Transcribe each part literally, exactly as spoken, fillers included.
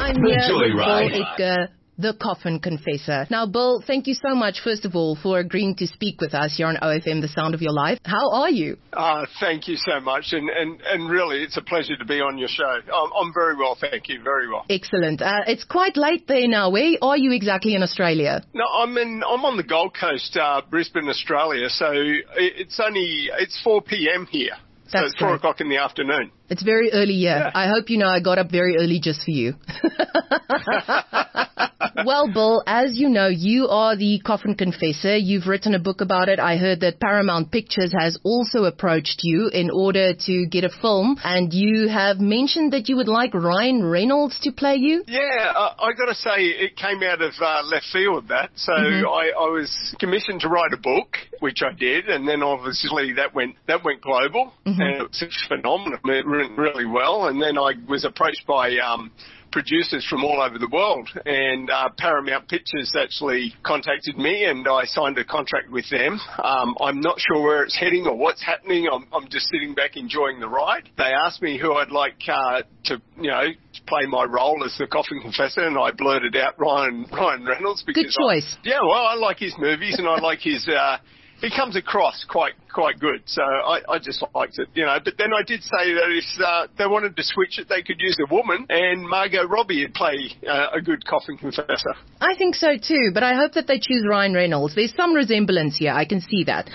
I'm The here with Joyride. Bill Edgar, the Coffin Confessor. Now, Bill, thank you so much, first of all, for agreeing to speak with us here on O F M, The Sound of Your Life. How are you? Uh, thank you so much, and, and, and really, it's a pleasure to be on your show. I'm, I'm very well, thank you, very well. Excellent. Uh, it's quite late there now. Where are you exactly in Australia? No, I'm in. I'm on the Gold Coast, uh, Brisbane, Australia. So it's only it's four p.m. here. So That's it's four great. o'clock in the afternoon. It's very early here. Yeah. I hope you know I got up very early just for you. Well, Bill, as you know, you are the Coffin Confessor. You've written a book about it. I heard that Paramount Pictures has also approached you in order to get a film, and you have mentioned that you would like Ryan Reynolds to play you. Yeah, uh, I got to say, it came out of uh, left field, that. So Mm-hmm. I, I was commissioned to write a book, which I did, and then obviously that went that went global, Mm-hmm. and it was phenomenal. It went really well, and then I was approached by um, producers from all over the world, and uh, Paramount Pictures actually contacted me, and I signed a contract with them. Um, I'm not sure where it's heading or what's happening. I'm, I'm just sitting back enjoying the ride. They asked me who I'd like uh, to, you know, to play my role as the Coffin Confessor, and I blurted out Ryan Ryan Reynolds. Because Good choice. I, yeah, well, I like his movies, and I like his. Uh, He comes across quite quite good, so I, I just liked it, you know. But then I did say that if uh, they wanted to switch it, they could use a woman, and Margot Robbie would play uh, a good Coffin Confessor. I think so too, but I hope that they choose Ryan Reynolds. There's some resemblance here. I can see that.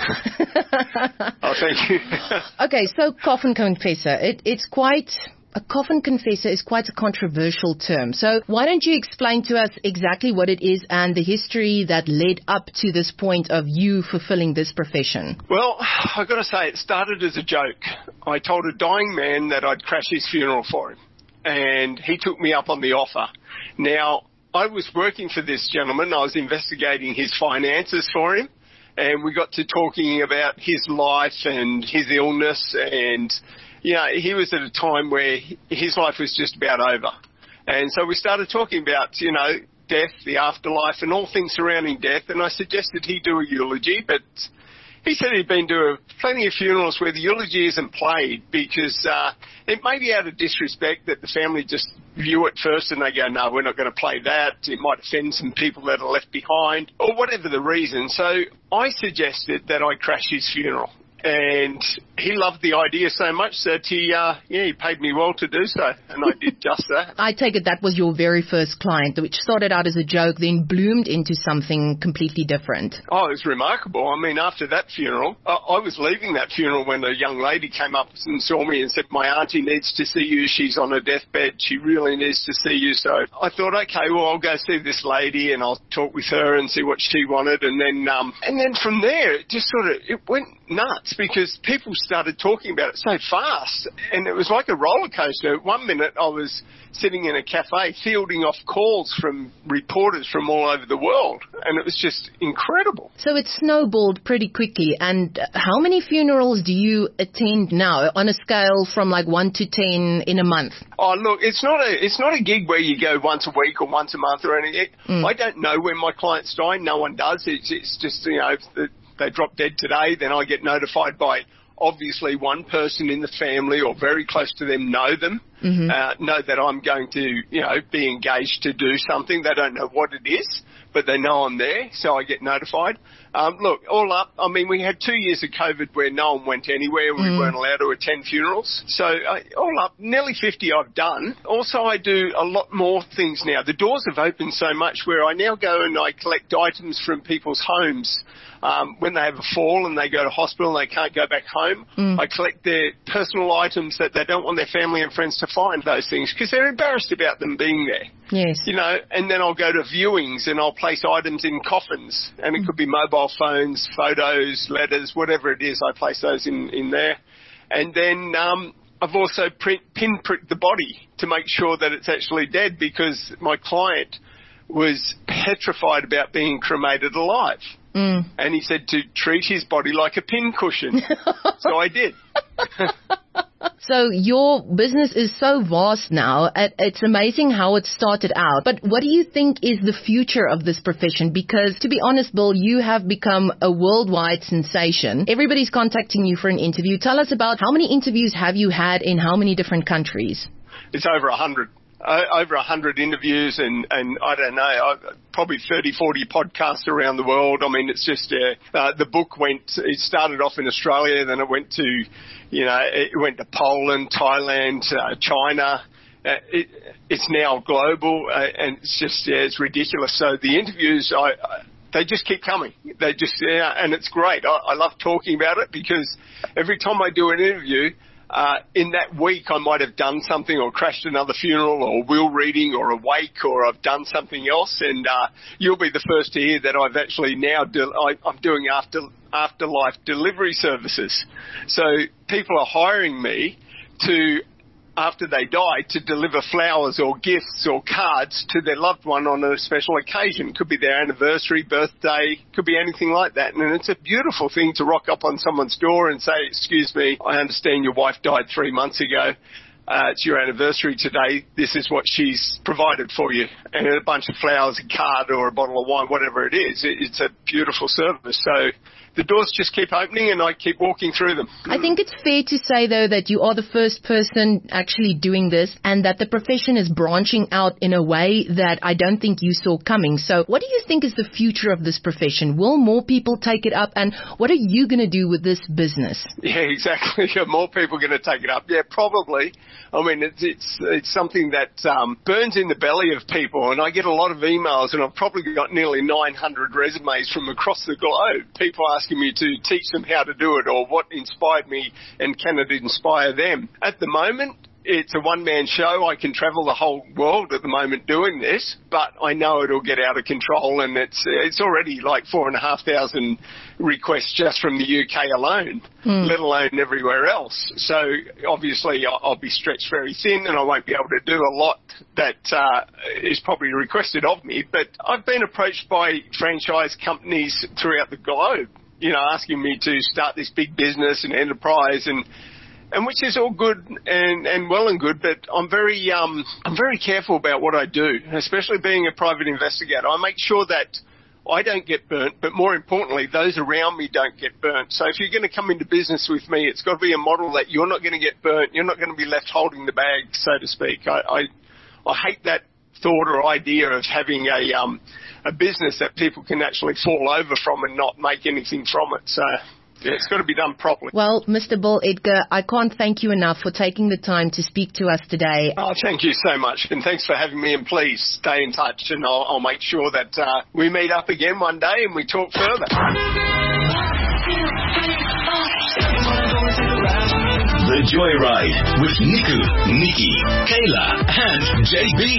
Oh, thank you. Okay, so Coffin Confessor, it, it's quite... A coffin confessor is quite a controversial term. So why don't you explain to us exactly what it is and the history that led up to this point of you fulfilling this profession? Well, I've got to say, it started as a joke. I told a dying man that I'd crash his funeral for him, and he took me up on the offer. Now, I was working for this gentleman. I was investigating his finances for him, and we got to talking about his life and his illness, and you know, he was at a time where his life was just about over. And so we started talking about, you know, death, the afterlife, and all things surrounding death. And I suggested he do a eulogy, but he said he'd been to plenty of funerals where the eulogy isn't played because uh, it may be out of disrespect that the family just view it first and they go, no, we're not going to play that. It might offend some people that are left behind, or whatever the reason. So I suggested that I crash his funeral. And he loved the idea so much that he, uh, yeah, he paid me well to do so, and I did just that. I take it that was your very first client, which started out as a joke, then bloomed into something completely different. Oh, it was remarkable. I mean, after that funeral, I, I was leaving that funeral when a young lady came up and saw me and said, my auntie needs to see you. She's on her deathbed. She really needs to see you. So I thought, okay, well, I'll go see this lady and I'll talk with her and see what she wanted. And then, um, and then from there, it just sort of, it went nuts because people started talking about it so fast, and it was like a roller coaster. One minute I was sitting in a cafe fielding off calls from reporters from all over the world, and it was just incredible. So it snowballed pretty quickly. And how many funerals do you attend now on a scale from like one to ten in a month? Oh, look, it's not a it's not a gig where you go once a week or once a month or anything. Mm. I don't know when my clients die. No one does. It's, it's just, you know, the, they drop dead today, then I get notified by obviously one person in the family or very close to them know them, mm-hmm. uh, know that I'm going to, you know, be engaged to do something. They don't know what it is, but they know I'm there, so I get notified. Um, look, all up, I mean, we had two years of COVID where no one went anywhere. We mm. weren't allowed to attend funerals. So uh, all up, nearly fifty I've done. Also, I do a lot more things now. The doors have opened so much where I now go and I collect items from people's homes. Um, when they have a fall and they go to hospital and they can't go back home, mm. I collect their personal items that they don't want their family and friends to find, those things, because they're embarrassed about them being there. Yes. You know, and then I'll go to viewings and I'll place items in coffins, and it could be mobile phones, photos, letters, whatever it is, I place those in, in there. And then um, I've also print, pinpricked the body to make sure that it's actually dead, because my client was petrified about being cremated alive. Mm. And he said to treat his body like a pincushion. So I did. So your business is so vast now. It's amazing how it started out. But what do you think is the future of this profession? Because, to be honest, Bill, you have become a worldwide sensation. Everybody's contacting you for an interview. Tell us about how many interviews have you had in how many different countries? It's over a hundred. over one hundred interviews and, and I don't know, probably thirty, forty podcasts around the world. I mean, it's just, uh, uh, the book went, it started off in Australia, then it went to, you know, it went to Poland, Thailand, uh, China. Uh, it, it's now global, uh, and it's just, yeah, it's ridiculous. So the interviews, I, I they just keep coming. They just, yeah, and it's great. I, I love talking about it because every time I do an interview, uh, in that week I might have done something or crashed another funeral or will reading or a wake or I've done something else, and uh, you'll be the first to hear that I've actually now, de- I, I'm doing after afterlife delivery services. So people are hiring me to, after they die, to deliver flowers or gifts or cards to their loved one on a special occasion. Could be their anniversary, birthday, could be anything like that. And it's a beautiful thing to rock up on someone's door and say, excuse me, I understand your wife died three months ago. Uh, it's your anniversary today. This is what she's provided for you. And a bunch of flowers, a card or a bottle of wine, whatever it is. It, it's a beautiful service. So the doors just keep opening and I keep walking through them. I think it's fair to say, though, that you are the first person actually doing this and that the profession is branching out in a way that I don't think you saw coming. So what do you think is the future of this profession? Will more people take it up? And what are you going to do with this business? Yeah, exactly. More people are going to take it up. Yeah, probably. I mean, it's it's, it's something that um, burns in the belly of people. And I get a lot of emails, and I've probably got nearly nine hundred resumes from across the globe. People asking me to teach them how to do it or what inspired me and can it inspire them. At the moment, it's a one-man show. I can travel the whole world at the moment doing this, but I know it'll get out of control, and it's it's already like four and a half thousand requests just from the U K alone, mm. let alone everywhere else. So obviously I'll be stretched very thin, and I won't be able to do a lot that uh, is probably requested of me. But I've been approached by franchise companies throughout the globe, you know, asking me to start this big business and enterprise, and and which is all good and, and well and good, but I'm very um, I'm very careful about what I do, especially being a private investigator. I make sure that I don't get burnt, but more importantly, those around me don't get burnt. So if you're going to come into business with me, it's got to be a model that you're not going to get burnt, you're not going to be left holding the bag, so to speak. I I, I hate that thought or idea of having a um, a business that people can actually fall over from and not make anything from it. So yeah, it's got to be done properly. Well, Mister Bill Edgar, I can't thank you enough for taking the time to speak to us today. Oh, thank you so much, and thanks for having me, and please stay in touch, and I'll, I'll make sure that uh, we meet up again one day and we talk further. The Joyride with Niku, Nikki, Kayla, and J B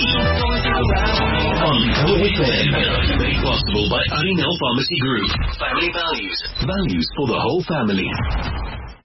on Go F M. Made possible by Arinel Pharmacy Group. Family values. Values for the whole family.